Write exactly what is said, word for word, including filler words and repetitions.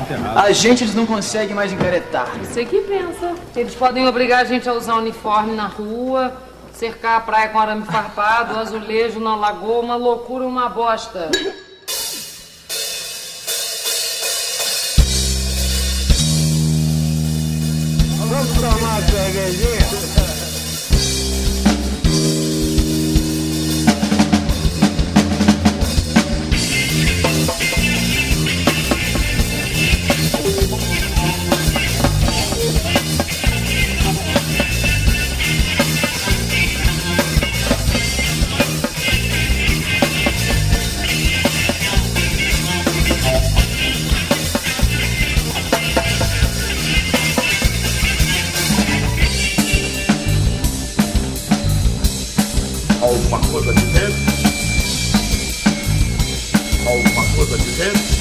muito errado. A gente eles não conseguem mais encaretar. Você que pensa. Eles podem obrigar a gente a usar uniforme na rua, cercar a praia com arame farpado, azulejo na lagoa, uma loucura, uma bosta. Vamos tomar uma cervejinha? Alguma coisa a dizer? Alguma coisa a dizer?